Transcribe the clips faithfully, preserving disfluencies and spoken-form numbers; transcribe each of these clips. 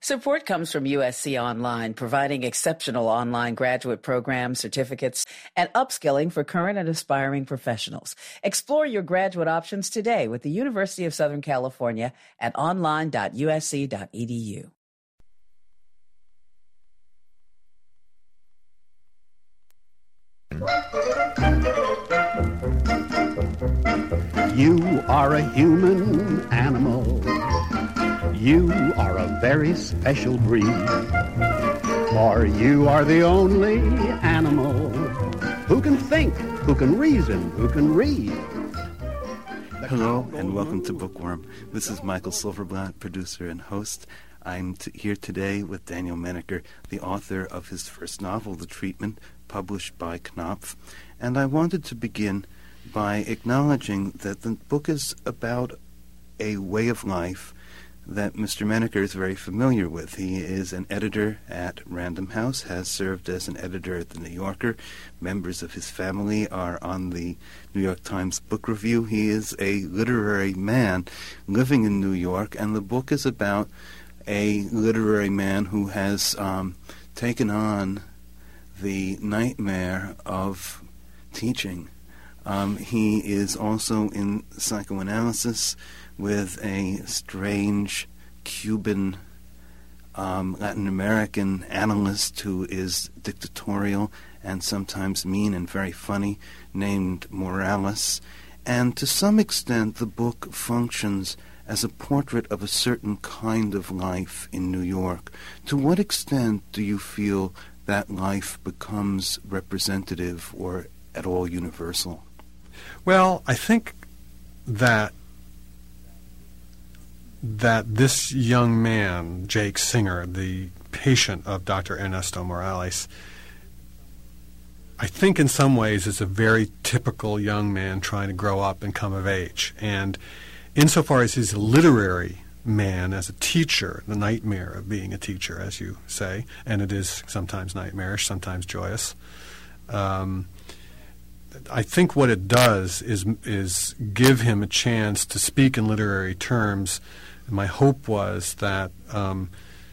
Support comes from U S C Online, providing exceptional online graduate programs, certificates, and upskilling for current and aspiring professionals. Explore your graduate options today with the University of Southern California at online dot u s c dot e d u. You are a human animal. You are a very special breed, for you are the only animal who can think, who can reason, who can read. Hello and welcome to Bookworm. This is Michael Silverblatt, producer and host. I'm t- here today with Daniel Menaker, the author of his first novel, The Treatment, published by Knopf. And I wanted to begin by acknowledging that the book is about a way of life that Mister Menaker is very familiar with. He is an editor at Random House, has served as an editor at The New Yorker. Members of his family are on the New York Times Book Review. He is a literary man living in New York, and the book is about a literary man who has um, taken on the nightmare of teaching. Um, he is also in psychoanalysis with a strange Cuban um, Latin American analyst who is dictatorial and sometimes mean and very funny, named Morales. And to some extent, the book functions as a portrait of a certain kind of life in New York. To what extent do you feel that life becomes representative or at all universal? Well, I think that that this young man, Jake Singer, the patient of Doctor Ernesto Morales, I think in some ways is a very typical young man trying to grow up and come of age. And insofar as he's a literary man, as a teacher, the nightmare of being a teacher, as you say, and it is sometimes nightmarish, sometimes joyous, um, I think what it does is is give him a chance to speak in literary terms. My hope was that um,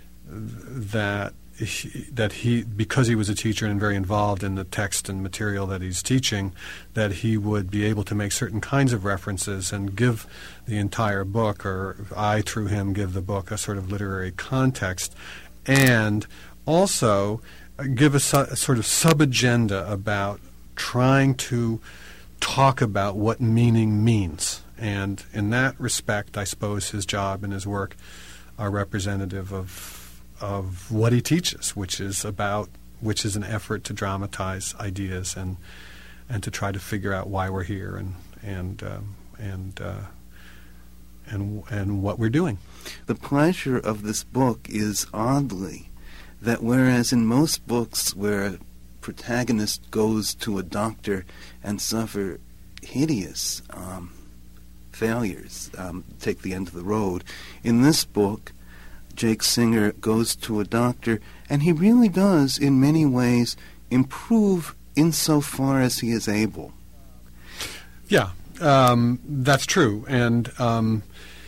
that he, that he, because he was a teacher and very involved in the text and material that he's teaching, that he would be able to make certain kinds of references and give the entire book, or I through him give the book, a sort of literary context, and also give a, su- a sort of sub-agenda about trying to talk about what meaning means. And in that respect, I suppose his job and his work are representative of of what he teaches, which is about which is an effort to dramatize ideas and and to try to figure out why we're here and and um, and uh, and and what we're doing. The pleasure of this book is oddly that whereas in most books where a protagonist goes to a doctor and suffer hideous um, failures, um, take the end of the road, in this book, Jake Singer goes to a doctor, and he really does, in many ways, improve insofar as he is able. Yeah, um, that's true, and um,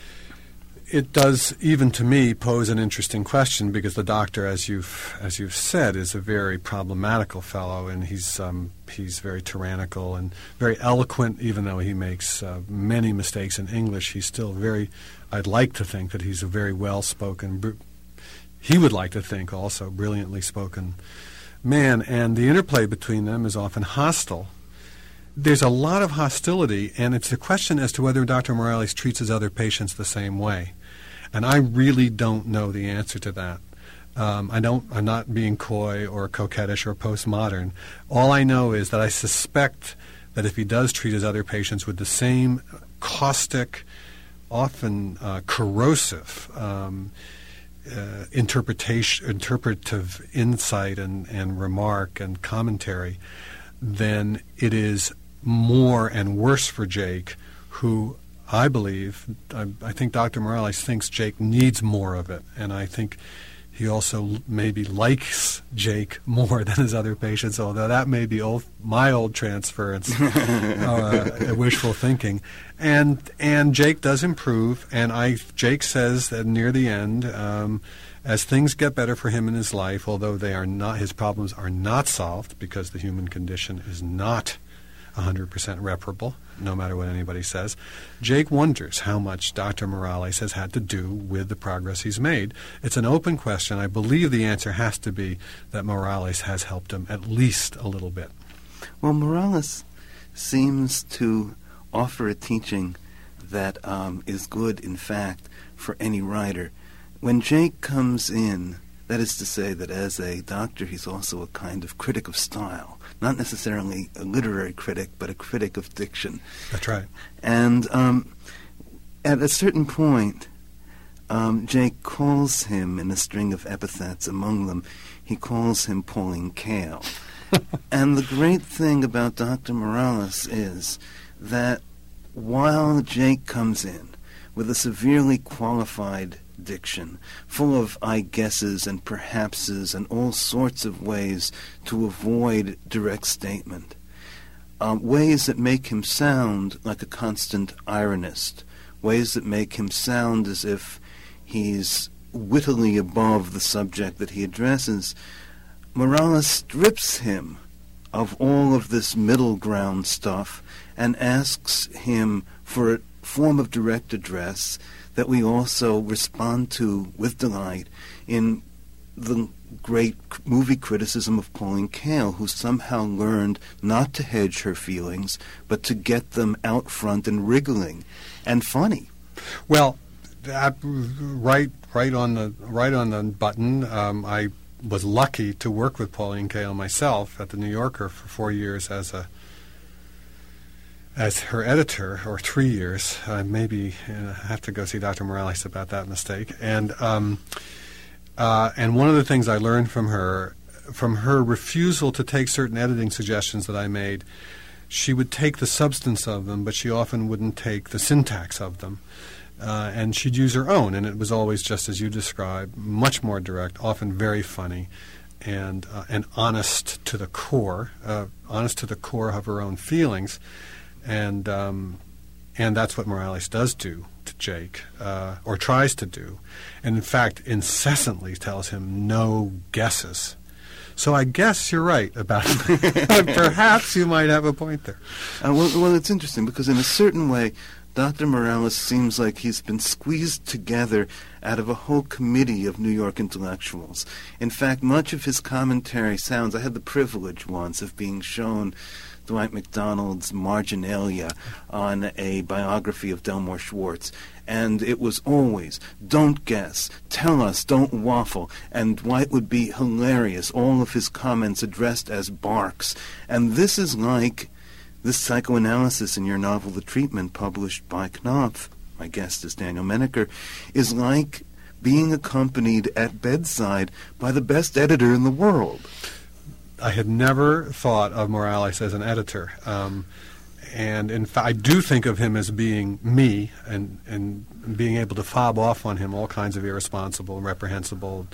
it does, even to me, pose an interesting question, because the doctor, as you've as you've said, is a very problematical fellow, and he's um, he's very tyrannical and very eloquent. Even though he makes uh, many mistakes in English, he's still very. I'd like to think that he's a very well-spoken. Br- he would like to think also brilliantly spoken man, and the interplay between them is often hostile. There's a lot of hostility, and it's a question as to whether Doctor Morales treats his other patients the same way. And I really don't know the answer to that. Um, I don't. I'm not being coy or coquettish or postmodern. All I know is that I suspect that if he does treat his other patients with the same caustic, often uh, corrosive um, uh, interpretation, interpretive insight and, and remark and commentary, then it is more and worse for Jake, who I believe, I, I think Doctor Morales thinks Jake needs more of it, and I think he also maybe likes Jake more than his other patients, although that may be old, my old transference, uh, wishful thinking. And and Jake does improve, and I Jake says that near the end, um, as things get better for him in his life, although they are not, his problems are not solved because the human condition is not one hundred percent reparable, no matter what anybody says, Jake wonders how much Doctor Morales has had to do with the progress he's made. It's an open question. I believe the answer has to be that Morales has helped him at least a little bit. Well, Morales seems to offer a teaching that um, is good, in fact, for any writer. When Jake comes in, that is to say that as a doctor he's also a kind of critic of style, not necessarily a literary critic, but a critic of diction. That's right. And um, at a certain point, um, Jake calls him in a string of epithets. Among them, he calls him Pauline Kael. And the great thing about Doctor Morales is that while Jake comes in with a severely qualified diction, full of I guesses and perhapses and all sorts of ways to avoid direct statement, um, ways that make him sound like a constant ironist, ways that make him sound as if he's wittily above the subject that he addresses, Morales strips him of all of this middle ground stuff and asks him for a form of direct address that we also respond to with delight in the great movie criticism of Pauline Kael, who somehow learned not to hedge her feelings, but to get them out front and wriggling and funny. Well, that, right, right on the right on the button. Um, I was lucky to work with Pauline Kael myself at the New Yorker for four years as a as her editor, or three years. Uh, maybe uh, I have to go see Doctor Morales about that mistake. And um, uh, and one of the things I learned from her, from her refusal to take certain editing suggestions that I made, she would take the substance of them, but she often wouldn't take the syntax of them. Uh, and she'd use her own, and it was always just as you described, much more direct, often very funny, and uh, and honest to the core, uh, honest to the core of her own feelings, and um, and that's what Morales does do to Jake, uh, or tries to do, and in fact incessantly tells him no guesses. So I guess you're right about it. Perhaps you might have a point there. Uh, well, well, it's interesting because in a certain way, Doctor Morales seems like he's been squeezed together out of a whole committee of New York intellectuals. In fact, much of his commentary sounds... I had the privilege once of being shown Dwight MacDonald's Marginalia on a biography of Delmore Schwartz, and it was always, don't guess, tell us, don't waffle, and Dwight would be hilarious, all of his comments addressed as barks. And this is like... This psychoanalysis in your novel, The Treatment, published by Knopf, my guest is Daniel Menaker, is like being accompanied at bedside by the best editor in the world. I had never thought of Morales as an editor. Um, and in fact, I do think of him as being me and, and being able to fob off on him all kinds of irresponsible, reprehensible,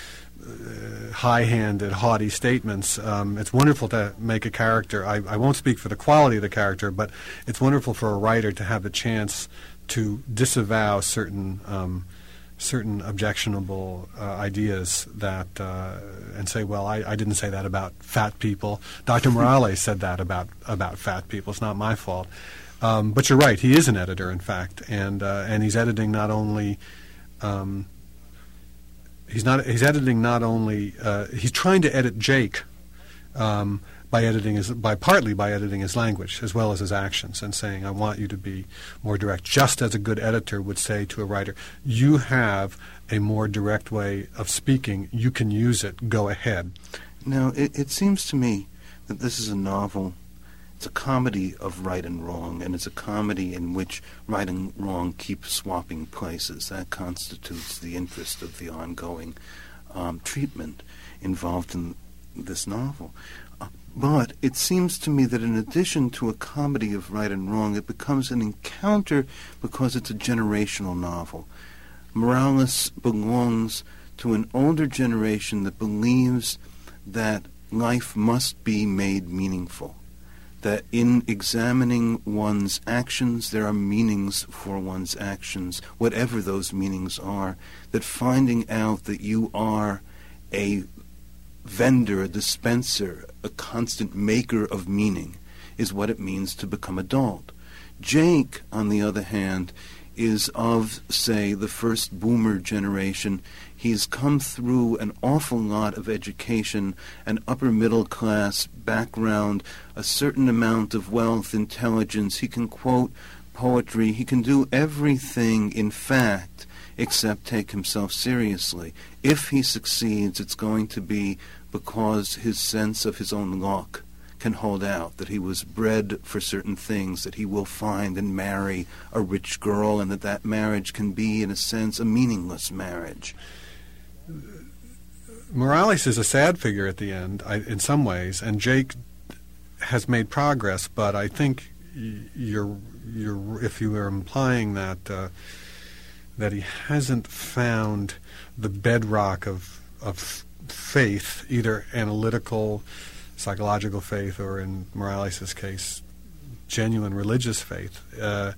Uh, high-handed, haughty statements. Um, it's wonderful to make a character. I, I won't speak for the quality of the character, but it's wonderful for a writer to have the chance to disavow certain um, certain objectionable uh, ideas that uh, and say, well, I, I didn't say that about fat people. Doctor Morales said that about about fat people. It's not my fault. Um, but you're right. He is an editor, in fact, and uh, and he's editing not only. Um, He's not. He's editing not only. Uh, he's trying to edit Jake um, by editing his, by partly by editing his language as well as his actions, and saying, "I want you to be more direct." Just as a good editor would say to a writer, "You have a more direct way of speaking. You can use it. Go ahead." Now, it, it seems to me that this is a novel. It's a comedy of right and wrong, and it's a comedy in which right and wrong keep swapping places. That constitutes the interest of the ongoing um, treatment involved in this novel. Uh, but it seems to me that in addition to a comedy of right and wrong, it becomes an encounter because it's a generational novel. Morales belongs to an older generation that believes that life must be made meaningful, that in examining one's actions, there are meanings for one's actions, whatever those meanings are, that finding out that you are a vendor, a dispenser, a constant maker of meaning is what it means to become adult. Jake, on the other hand, is of, say, the first boomer generation. He's come through an awful lot of education, an upper middle class background, a certain amount of wealth, intelligence. He can quote poetry. He can do everything, in fact, except take himself seriously. If he succeeds, it's going to be because his sense of his own luck can hold out, that he was bred for certain things, that he will find and marry a rich girl, and that that marriage can be, in a sense, a meaningless marriage. Morales is a sad figure at the end, I, in some ways, and Jake has made progress, but I think you're, you're, if you were implying that uh, that he hasn't found the bedrock of of faith, either analytical, psychological faith, or in Morales' case, genuine religious faith. Uh,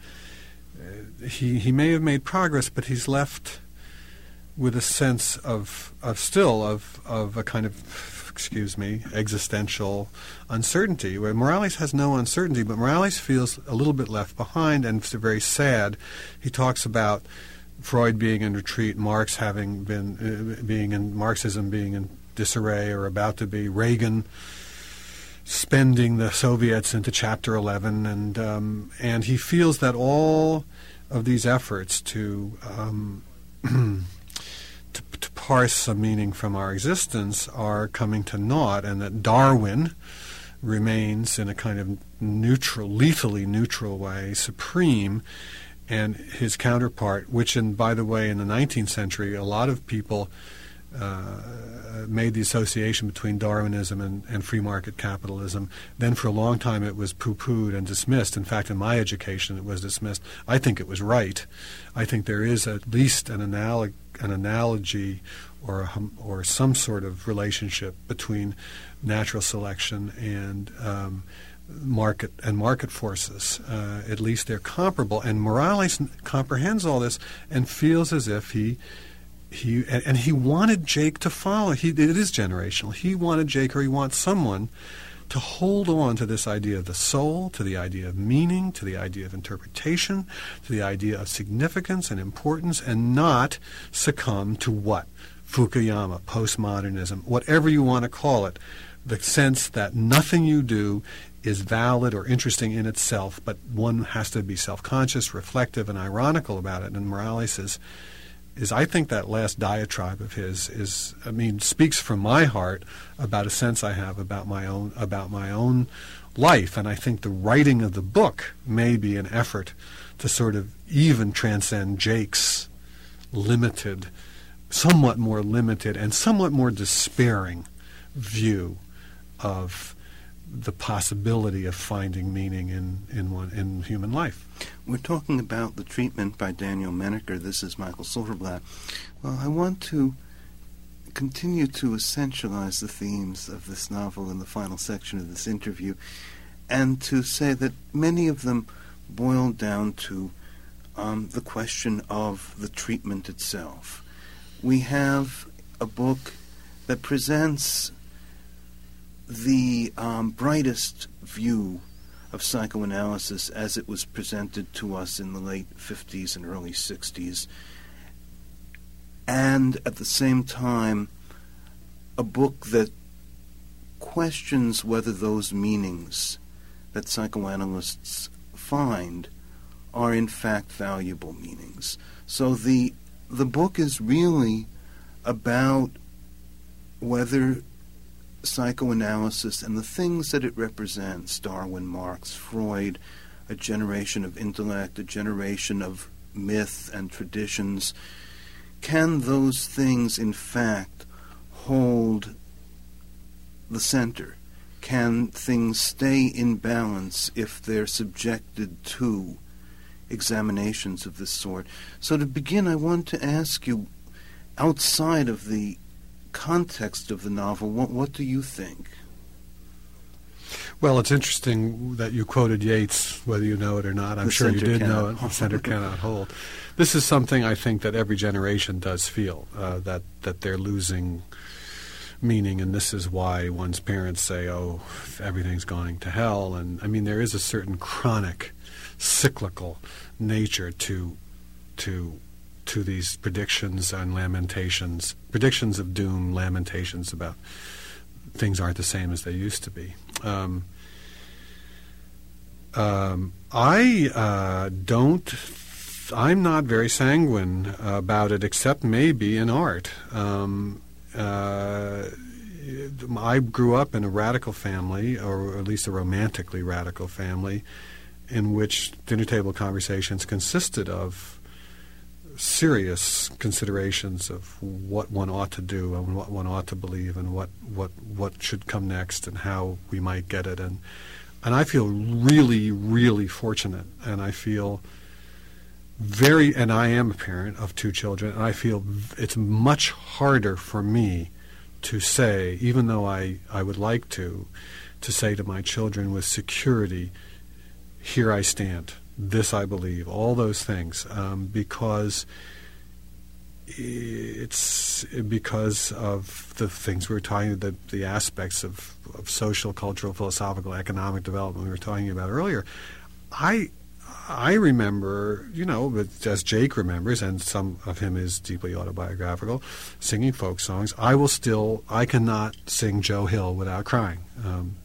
he he may have made progress, but he's left with a sense of of still of of a kind of, excuse me, existential uncertainty. Where Morales has no uncertainty, but Morales feels a little bit left behind, and it's very sad. He talks about Freud being in retreat, Marx having been uh, being in Marxism being in disarray or about to be, Reagan spending the Soviets into Chapter eleven, and um, and he feels that all of these efforts to, um, to to parse some meaning from our existence are coming to naught, and that Darwin remains in a kind of neutral, lethally neutral way, supreme, and his counterpart, which, in by the way, in the nineteenth century, a lot of people Uh, made the association between Darwinism and, and free market capitalism. Then for a long time it was poo-pooed and dismissed. In fact, in my education it was dismissed. I think it was right. I think there is at least an, analog, an analogy or, a, or some sort of relationship between natural selection and um, market and market forces. Uh, at least they're comparable. And Morales comprehends all this and feels as if he He and, and he wanted Jake to follow. He, it is generational. He wanted Jake, or he wants someone, to hold on to this idea of the soul, to the idea of meaning, to the idea of interpretation, to the idea of significance and importance, and not succumb to what? Fukuyama, postmodernism, whatever you want to call it, the sense that nothing you do is valid or interesting in itself, but one has to be self-conscious, reflective, and ironical about it. And Morales is is I think that last diatribe of his is, I mean, speaks from my heart about a sense I have about my own about my own life, and I think the writing of the book may be an effort to sort of even transcend Jake's limited, somewhat more limited and somewhat more despairing view of the possibility of finding meaning in in one in human life. We're talking about The Treatment by Daniel Menaker. This is Michael Silverblatt. Well, I want to continue to essentialize the themes of this novel in the final section of this interview, and to say that many of them boil down to um, the question of the treatment itself. We have a book that presents the um, brightest view of psychoanalysis as it was presented to us in the late fifties and early sixties, and at the same time a book that questions whether those meanings that psychoanalysts find are in fact valuable meanings. So the the book is really about whether psychoanalysis and the things that it represents, Darwin, Marx, Freud, a generation of intellect, a generation of myth and traditions, can those things in fact hold the center? Can things stay in balance if they're subjected to examinations of this sort? So to begin, I want to ask you, outside of the context of the novel, what, what do you think? Well, it's interesting that you quoted Yeats, whether you know it or not. I'm The sure you center did know cannot it. The center cannot hold. This is something I think that every generation does feel, uh, that, that they're losing meaning, and this is why one's parents say, oh, everything's going to hell. And, I mean, there is a certain chronic, cyclical nature to to to these predictions and lamentations, predictions of doom, lamentations about things aren't the same as they used to be. Um, um, I uh, don't, I'm not very sanguine about it, except maybe in art. Um, uh, I grew up in a radical family, or at least a romantically radical family, in which dinner table conversations consisted of serious considerations of what one ought to do and what one ought to believe and what, what, what should come next and how we might get it. And and I feel really, really fortunate, and I feel very, and I am a parent of two children, and I feel it's much harder for me to say, even though I, I would like to, to say to my children with security, here I stand. This I believe, all those things, um, because it's because of the things we were talking, the the aspects of, of social, cultural, philosophical, economic development we were talking about earlier. I I remember, you know, as Jake remembers, and some of him is deeply autobiographical, singing folk songs. I will still, I cannot sing Joe Hill without crying. Um,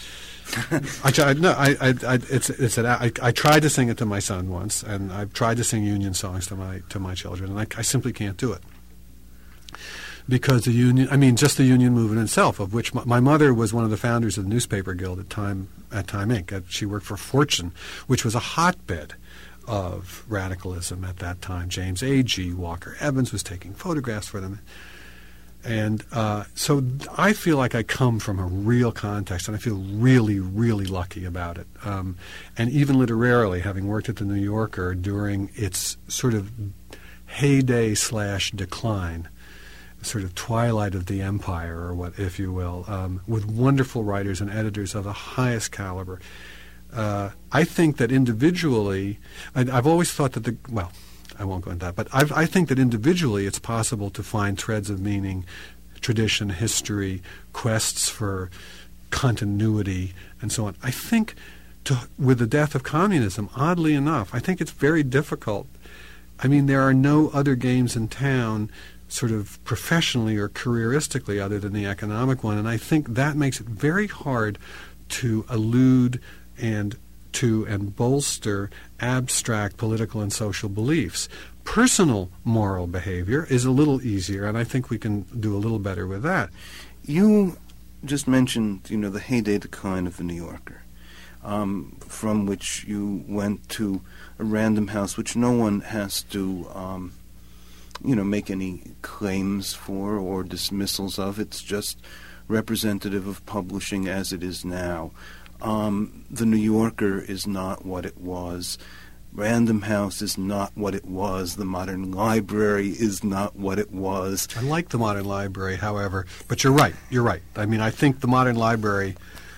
I tried. No, I. I. I it's. It's. An, I. I tried to sing it to my son once, and I've tried to sing union songs to my to my children, and I, I simply can't do it because the union. I mean, just the union movement itself, of which my, my mother was one of the founders of the newspaper guild at Time at Time Incorporated. She worked for Fortune, which was a hotbed of radicalism at that time. James A G Walker Evans was taking photographs for them. And uh, so I feel like I come from a real context, and I feel really, really lucky about it. Um, and even literarily, having worked at the New Yorker during its sort of heyday slash decline, sort of twilight of the empire, or what, if you will, um, with wonderful writers and editors of the highest caliber, uh, I think that individually, I, I've always thought that the, well, I won't go into that, but I've, I think that individually it's possible to find threads of meaning, tradition, history, quests for continuity, and so on. I think to, with the death of communism, oddly enough, I think it's very difficult. I mean, there are no other games in town sort of professionally or careeristically other than the economic one, and I think that makes it very hard to elude and to and bolster abstract political and social beliefs. Personal moral behavior is a little easier, and I think we can do a little better with that. You just mentioned, you know, the heyday decline of the New Yorker, um, from which you went to a Random House, which no one has to, um, you know, make any claims for or dismissals of. It's just representative of publishing as it is now. Um, the New Yorker is not what it was. Random House is not what it was. The Modern Library is not what it was. I like the Modern Library, however, but you're right. You're right. I mean, I think the Modern Library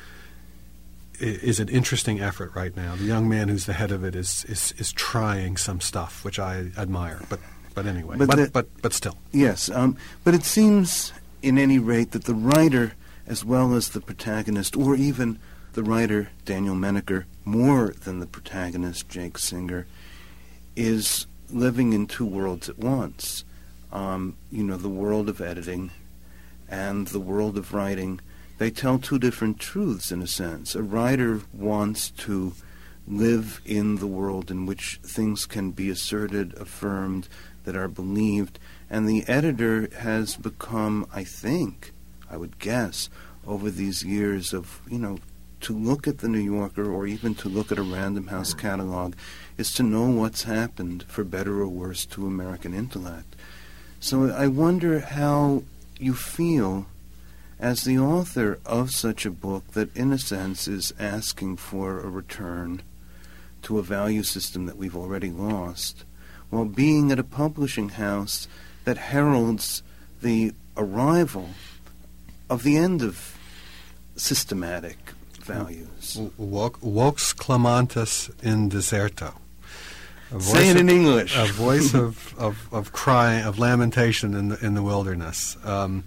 is an interesting effort right now. The young man who's the head of it is is, is trying some stuff, which I admire. But but anyway, but but, the, but, but still. Yes, um, but it seems, in any rate, that the writer, as well as the protagonist, or even the writer, Daniel Menaker, more than the protagonist, Jake Singer, is living in two worlds at once. Um, you know, the world of editing and the world of writing. They tell two different truths, in a sense. A writer wants to live in the world in which things can be asserted, affirmed, that are believed, and the editor has become, I think, I would guess, over these years of, you know, to look at the New Yorker or even to look at a Random House catalog is to know what's happened, for better or worse, to American intellect. So I wonder how you feel as the author of such a book that, in a sense, is asking for a return to a value system that we've already lost, while being at a publishing house that heralds the arrival of the end of systematic values. Vox clamantis in deserto. Say it in of, English. A voice of, of, of cry, of lamentation in the, in the wilderness. Um,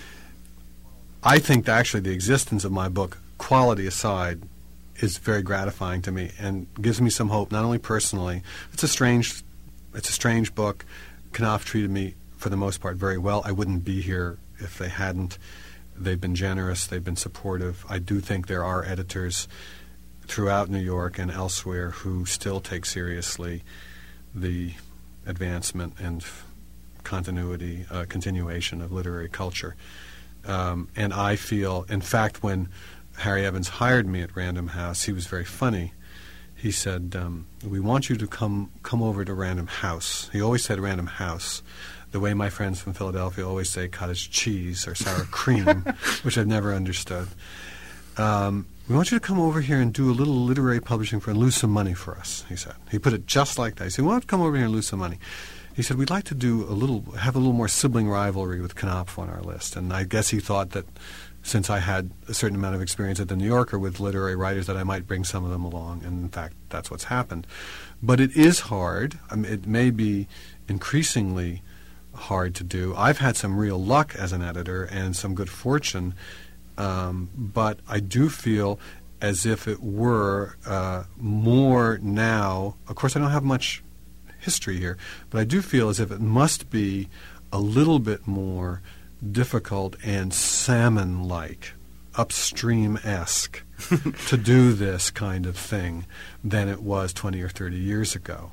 I think that actually the existence of my book, quality aside, is very gratifying to me and gives me some hope, not only personally. It's a strange, it's a strange book. Knopf treated me, for the most part, very well. I wouldn't be here if they hadn't. They've been generous. They've been supportive. I do think there are editors throughout New York and elsewhere who still take seriously the advancement and continuity, uh, continuation of literary culture. Um, and I feel, in fact, when Harry Evans hired me at Random House, he was very funny. He said, um, we want you to come come over to Random House. He always said Random House, the way my friends from Philadelphia always say cottage cheese or sour cream, which I've never understood. Um, we want you to come over here and do a little literary publishing for and lose some money for us, he said. He put it just like that. He said, we want to come over here and lose some money. He said, we'd like to do a little, have a little more sibling rivalry with Knopf on our list. And I guess he thought that since I had a certain amount of experience at The New Yorker with literary writers, that I might bring some of them along. And in fact, that's what's happened. But it is hard. I mean, it may be increasingly hard to do. I've had some real luck as an editor and some good fortune, um, but I do feel as if it were uh, more now. Of course, I don't have much history here, but I do feel as if it must be a little bit more difficult and salmon-like, upstream-esque to do this kind of thing than it was twenty or thirty years ago.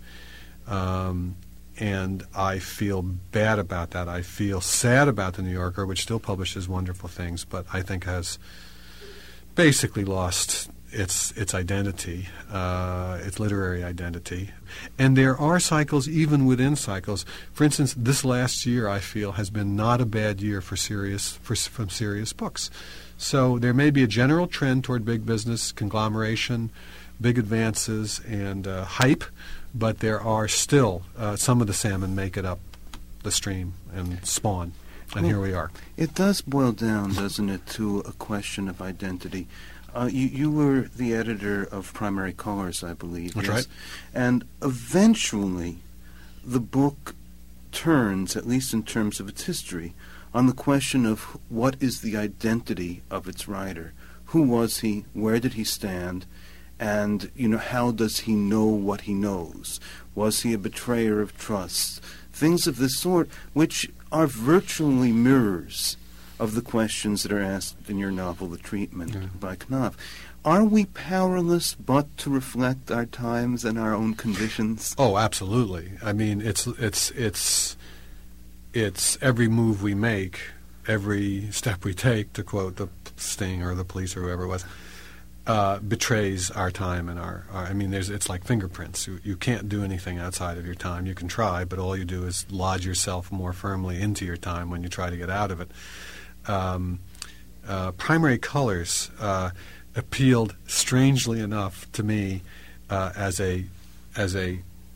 Um, and I feel bad about that. I feel sad about The New Yorker, which still publishes wonderful things, but I think has basically lost its its identity, uh, its literary identity. And there are cycles even within cycles. For instance, this last year, I feel, has been not a bad year for serious for from serious books. So there may be a general trend toward big business, conglomeration, big advances, and uh, hype, but there are still uh, some of the salmon make it up the stream and spawn. And well, here we are. It does boil down, doesn't it, to a question of identity. Uh, you, you were the editor of Primary Colors, I believe. That's yes? right. And eventually, the book turns, at least in terms of its history, on the question of what is the identity of its writer. Who was he? Where did he stand? And, you know, how does he know what he knows? Was he a betrayer of trust? Things of this sort, which are virtually mirrors of the questions that are asked in your novel, The Treatment, yeah. by Knopf. Are we powerless but to reflect our times and our own conditions? Oh, absolutely. I mean, it's it's it's it's every move we make, every step we take, to quote the Sting or the Police or whoever it was, uh, betrays our time and our, our. I mean, there's it's like fingerprints. You, you can't do anything outside of your time. You can try, but all you do is lodge yourself more firmly into your time when you try to get out of it. Um, uh, Primary Colors uh, appealed, strangely enough, to me uh, as a as a.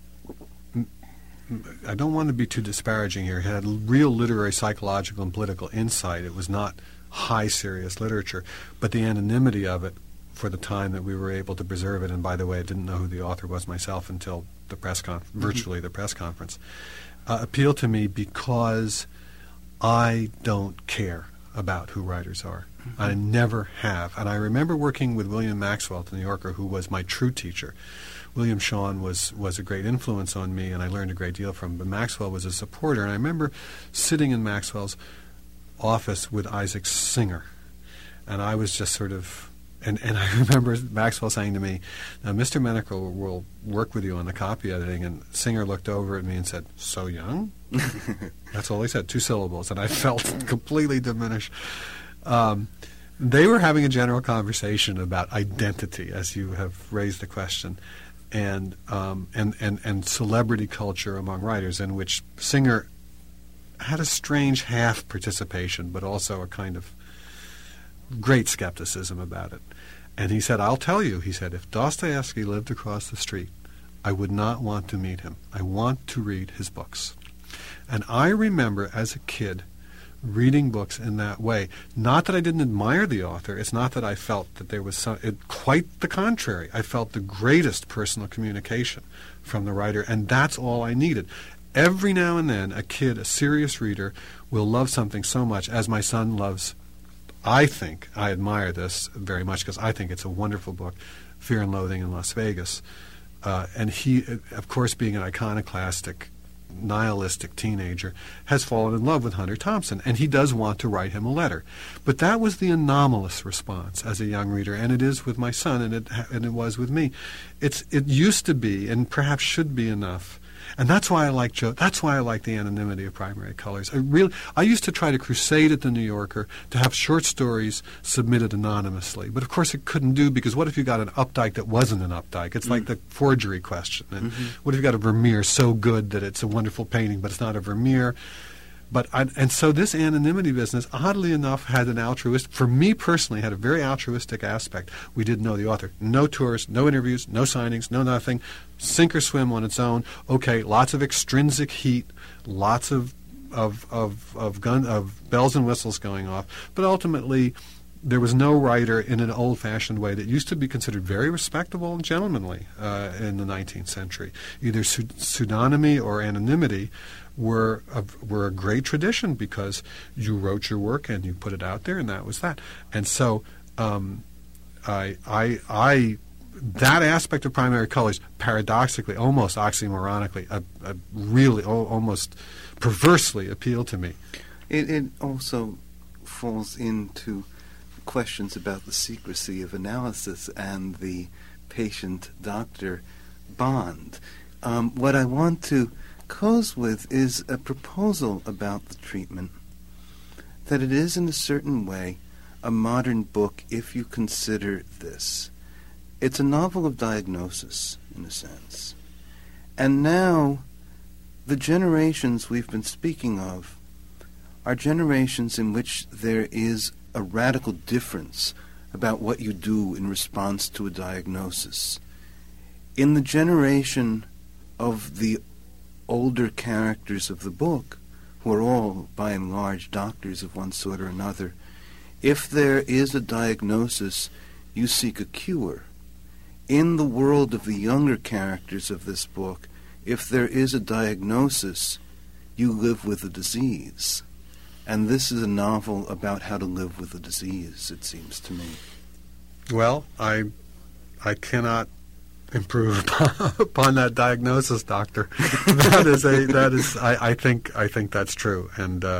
I don't want to be too disparaging here. It had real literary, psychological, and political insight. It was not high, serious literature, but the anonymity of it, for the time that we were able to preserve it. And by the way, I didn't know who the author was myself until the press con- mm-hmm. virtually the press conference. Uh, appealed to me because I don't care about who writers are. Mm-hmm. I never have. And I remember working with William Maxwell at The New Yorker, who was my true teacher. William Shawn was, was a great influence on me, and I learned a great deal from him. But Maxwell was a supporter. And I remember sitting in Maxwell's office with Isaac Singer. And I was just sort of... And, and I remember Maxwell saying to me, now, Mister Menaker will, will work with you on the copy editing. And Singer looked over at me and said, so young? That's all he said, two syllables. And I felt completely diminished. Um, they were having a general conversation about identity, as you have raised the question, and, um, and, and, and celebrity culture among writers, in which Singer had a strange half participation, but also a kind of great skepticism about it. And he said, I'll tell you, he said, if Dostoevsky lived across the street, I would not want to meet him. I want to read his books. And I remember as a kid reading books in that way. Not that I didn't admire the author. It's not that I felt that there was some, it, quite the contrary. I felt the greatest personal communication from the writer, and that's all I needed. Every now and then, a kid, a serious reader, will love something so much, as my son loves. I think, I admire this very much because I think it's a wonderful book, Fear and Loathing in Las Vegas. Uh, and he, of course, being an iconoclastic, nihilistic teenager, has fallen in love with Hunter Thompson, and he does want to write him a letter. But that was the anomalous response as a young reader, and it is with my son, and it and it was with me. It's it used to be, and perhaps should be enough. And that's why I like Joe. That's why I like the anonymity of Primary Colors. I really, I used to try to crusade at the New Yorker to have short stories submitted anonymously, but of course it couldn't do, because what if you got an Updike that wasn't an Updike? It's mm. like the forgery question. And mm-hmm. what if you got a Vermeer so good that it's a wonderful painting, but it's not a Vermeer? But I, and so this anonymity business, oddly enough, had an altruistic, for me personally, had a very altruistic aspect. We didn't know the author. No tours, no interviews, no signings, no nothing. Sink or swim on its own. Okay, lots of extrinsic heat, lots of of of of gun of bells and whistles going off. But ultimately, there was no writer in an old-fashioned way that used to be considered very respectable and gentlemanly uh, in the nineteenth century. Either pseudonymy or anonymity were a, were a great tradition, because you wrote your work and you put it out there, and that was that. And so, um, I, I, I, that aspect of Primary Colors, paradoxically, almost oxymoronically, uh, uh, really, oh, almost perversely appealed to me. It, it also falls into questions about the secrecy of analysis and the patient-doctor bond. Um, what I want to close with is a proposal about the treatment, that it is in a certain way a modern book if you consider this. It's a novel of diagnosis, in a sense. And now, the generations we've been speaking of are generations in which there is a radical difference about what you do in response to a diagnosis. In the generation of the older characters of the book, who are all, by and large, doctors of one sort or another, if there is a diagnosis, you seek a cure. In the world of the younger characters of this book, if there is a diagnosis, you live with a disease. And this is a novel about how to live with a disease, it seems to me. Well, I I cannot improve upon that diagnosis, doctor. that is a that is I, I think I think that's true, and uh,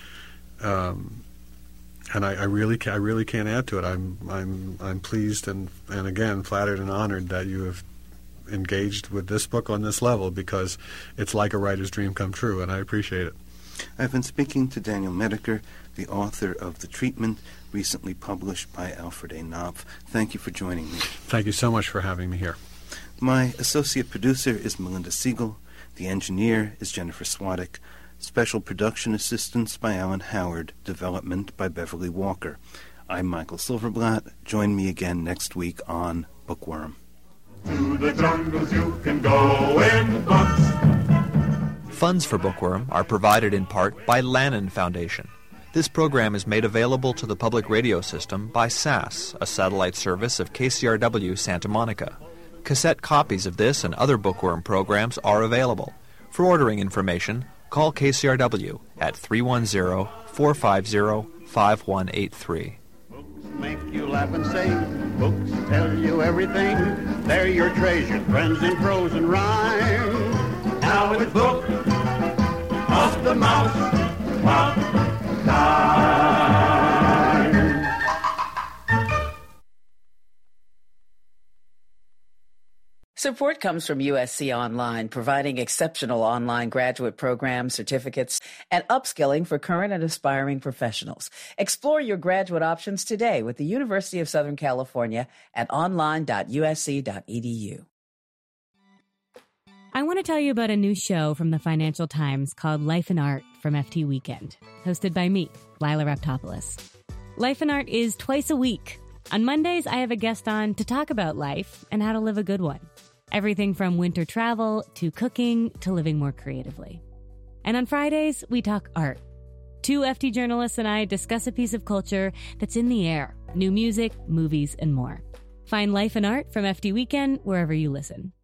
um, and I, I really ca- I really can't add to it. I'm I'm I'm pleased and and again flattered and honored that you have engaged with this book on this level, because it's like a writer's dream come true, and I appreciate it. I've been speaking to Daniel Menaker, the author of The Treatment, recently published by Alfred A. Knopf. Thank you for joining me. Thank you so much for having me here. My associate producer is Melinda Siegel. The engineer is Jennifer Swadek. Special production assistance by Alan Howard. Development by Beverly Walker. I'm Michael Silverblatt. Join me again next week on Bookworm. To the jungles you can go in books. Funds for Bookworm are provided in part by Lannan Foundation. This program is made available to the public radio system by S A S, a satellite service of K C R W Santa Monica. Cassette copies of this and other Bookworm programs are available. For ordering information, call K C R W at three one zero, four five zero, five one eight three. Books make you laugh and sing. Books tell you everything. They're your treasured friends in prose and rhyme. Now it's Book of the Mouse Club time. Support comes from U S C Online, providing exceptional online graduate programs, certificates, and upskilling for current and aspiring professionals. Explore your graduate options today with the University of Southern California at online dot u s c dot e d u. I want to tell you about a new show from the Financial Times called Life and Art from F T Weekend, hosted by me, Lila Raptopoulos. Life and Art is twice a week. On Mondays, I have a guest on to talk about life and how to live a good one. Everything from winter travel to cooking to living more creatively. And on Fridays, we talk art. Two F T journalists and I discuss a piece of culture that's in the air. New music, movies, and more. Find Life and Art from F T Weekend wherever you listen.